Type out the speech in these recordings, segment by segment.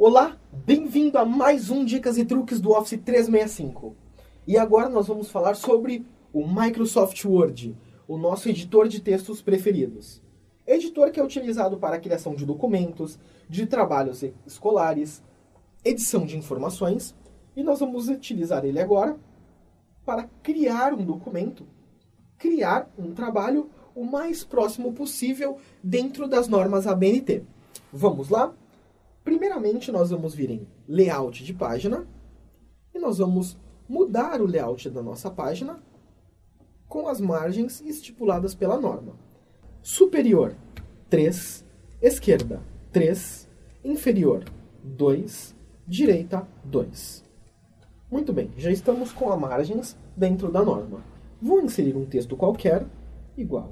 Olá, bem-vindo a mais um Dicas e Truques do Office 365. E agora nós vamos falar sobre o Microsoft Word, o nosso editor de textos preferidos. Editor que é utilizado para a criação de documentos, de trabalhos escolares, edição de informações, e nós vamos utilizar ele agora para criar um documento, criar um trabalho o mais próximo possível dentro das normas ABNT. Vamos lá? Primeiramente, nós vamos vir em Layout de página e nós vamos mudar o layout da nossa página com as margens estipuladas pela norma. Superior, 3, esquerda, 3, inferior, 2, direita, 2. Muito bem, já estamos com as margens dentro da norma. Vou inserir um texto qualquer, igual.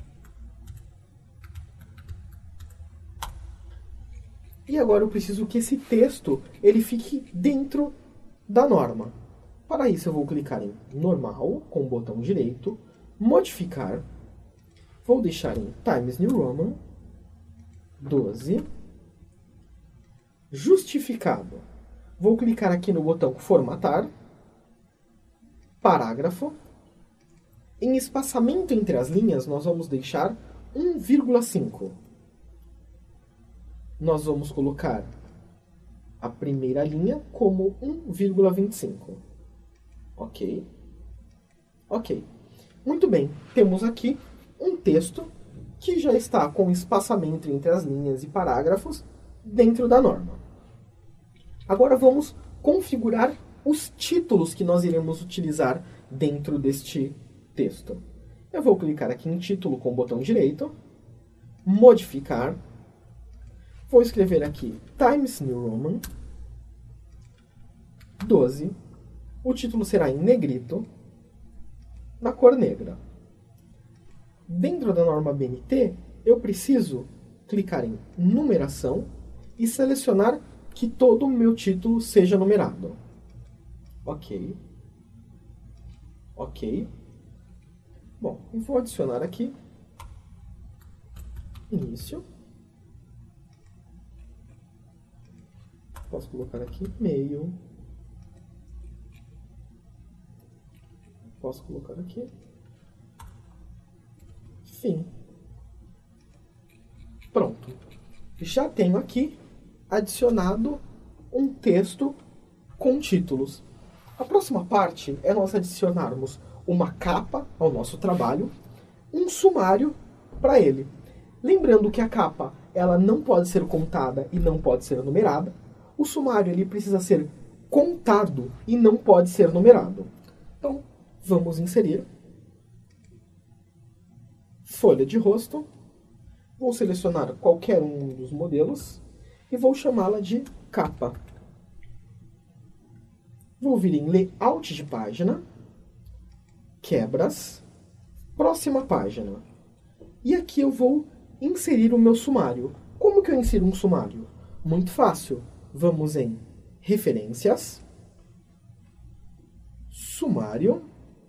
E agora eu preciso que esse texto ele fique dentro da norma. Para isso eu vou clicar em Normal, com o botão direito, Modificar. Vou deixar em Times New Roman, 12. Justificado. Vou clicar aqui no botão Formatar. Parágrafo. Em espaçamento entre as linhas, nós vamos deixar 1,5. Nós vamos colocar a primeira linha como 1,25. Ok? Ok. Muito bem. Temos aqui um texto que já está com espaçamento entre as linhas e parágrafos dentro da norma. Agora vamos configurar os títulos que nós iremos utilizar dentro deste texto. Eu vou clicar aqui em Título com o botão direito, Modificar. Vou escrever aqui Times New Roman, 12. O título será em negrito, na cor negra. Dentro da norma ABNT, eu preciso clicar em Numeração e selecionar que todo o meu título seja numerado. Ok. Ok. Bom, eu vou adicionar aqui Início. Posso colocar aqui meio. Posso colocar aqui fim. Pronto. Já tenho aqui adicionado um texto com títulos. A próxima parte é nós adicionarmos uma capa ao nosso trabalho, um sumário para ele. Lembrando que a capa ela não pode ser contada e não pode ser numerada. O sumário ele precisa ser contado e não pode ser numerado. Então, vamos inserir folha de rosto. Vou selecionar qualquer um dos modelos e vou chamá-la de capa. Vou vir em Layout de página, Quebras, Próxima página. E aqui eu vou inserir o meu sumário. Como que eu insiro um sumário? Muito fácil. Vamos em Referências, Sumário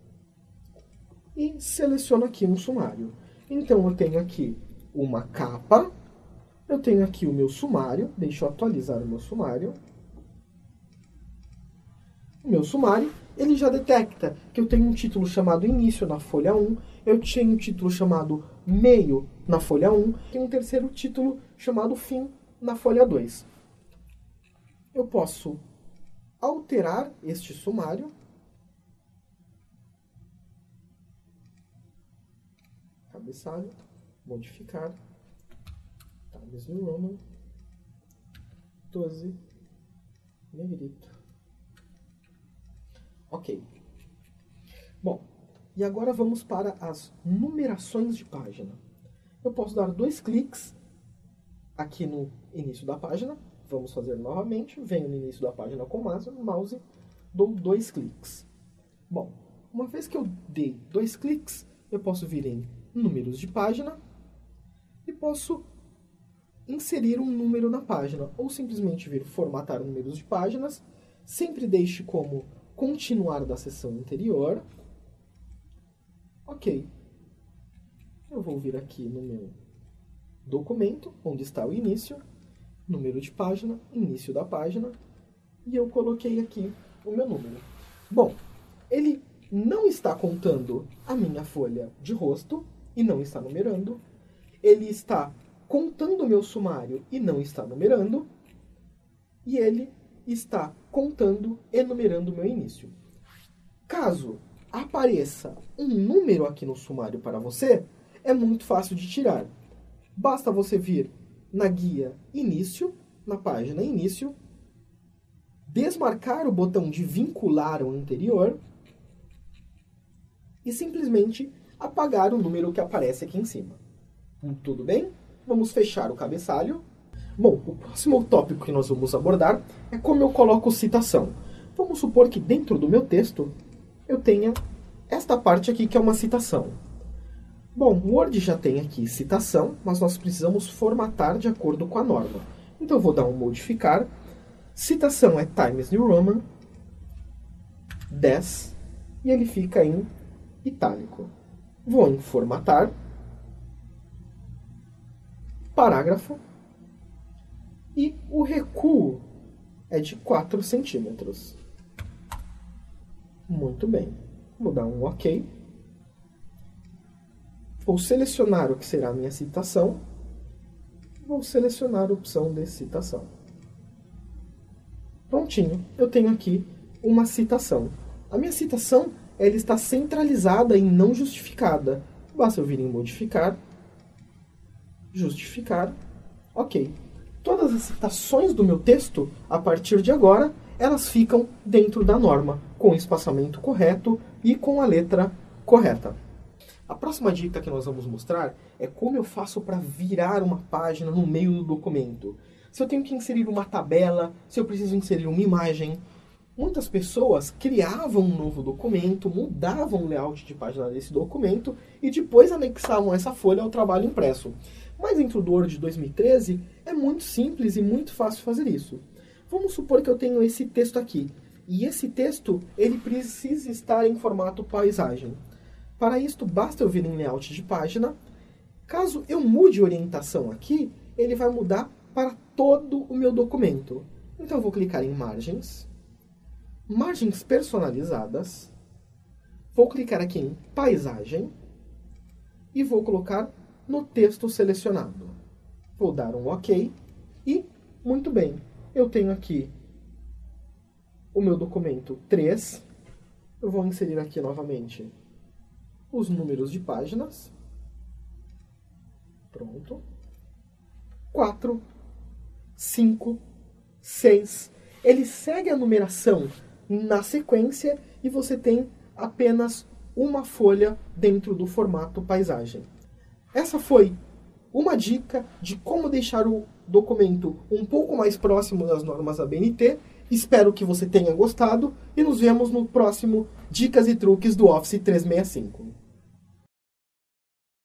e seleciono aqui um sumário. Então eu tenho aqui uma capa, eu tenho aqui o meu sumário, deixa eu atualizar o meu sumário. O meu sumário, ele já detecta que eu tenho um título chamado Início na folha 1, eu tenho um título chamado Meio na folha 1, e um terceiro título chamado Fim na folha 2. Eu posso alterar este sumário. Cabeçalho, modificar, Times New Roman, 12, negrito. Ok. Bom, e agora vamos para as numerações de página. Eu posso dar 2 cliques aqui no início da página. Vamos fazer novamente. Venho no início da página com o mouse, dou 2 cliques. Bom, uma vez que eu dei 2 cliques, eu posso vir em Números de página e posso inserir um número na página, ou simplesmente vir formatar números de páginas. Sempre deixe como continuar da seção anterior. Ok. Eu vou vir aqui no meu documento, onde está o início, número de página, início da página, e eu coloquei aqui o meu número. Bom, ele não está contando a minha folha de rosto e não está numerando. Ele está contando o meu sumário e não está numerando. E ele está contando e numerando o meu início. Caso apareça um número aqui no sumário para você, é muito fácil de tirar. Basta você vir na guia Início, na página Início, desmarcar o botão de vincular ao anterior e simplesmente apagar o número que aparece aqui em cima. Tudo bem? Vamos fechar o cabeçalho. Bom, o próximo tópico que nós vamos abordar é como eu coloco citação. Vamos supor que dentro do meu texto eu tenha esta parte aqui que é uma citação. Bom, o Word já tem aqui citação, mas nós precisamos formatar de acordo com a norma. Então eu vou dar um modificar. Citação é Times New Roman 10 e ele fica em itálico. Vou em formatar, parágrafo, e o recuo é de 4 centímetros. Muito bem. Vou dar um OK. Vou selecionar o que será a minha citação. Vou selecionar a opção de citação. Prontinho. Eu tenho aqui uma citação. A minha citação ela está centralizada e não justificada. Basta eu vir em modificar, justificar, OK. Todas as citações do meu texto, a partir de agora, elas ficam dentro da norma, com o espaçamento correto e com a letra correta. A próxima dica que nós vamos mostrar é como eu faço para virar uma página no meio do documento. Se eu tenho que inserir uma tabela, se eu preciso inserir uma imagem. Muitas pessoas criavam um novo documento, mudavam o layout de página desse documento e depois anexavam essa folha ao trabalho impresso. Mas dentro do Word 2013 é muito simples e muito fácil fazer isso. Vamos supor que eu tenho esse texto aqui. E esse texto ele precisa estar em formato paisagem. Para isto, basta eu vir em layout de página. Caso eu mude a orientação aqui, ele vai mudar para todo o meu documento. Então eu vou clicar em margens. Margens personalizadas. Vou clicar aqui em paisagem. E vou colocar no texto selecionado. Vou dar um OK. E, muito bem, eu tenho aqui o meu documento 3. Eu vou inserir aqui novamente os números de páginas. Pronto. 4, 5, 6. Ele segue a numeração na sequência e você tem apenas uma folha dentro do formato paisagem. Essa foi uma dica de como deixar o documento um pouco mais próximo das normas da ABNT. Espero que você tenha gostado e nos vemos no próximo Dicas e Truques do Office 365.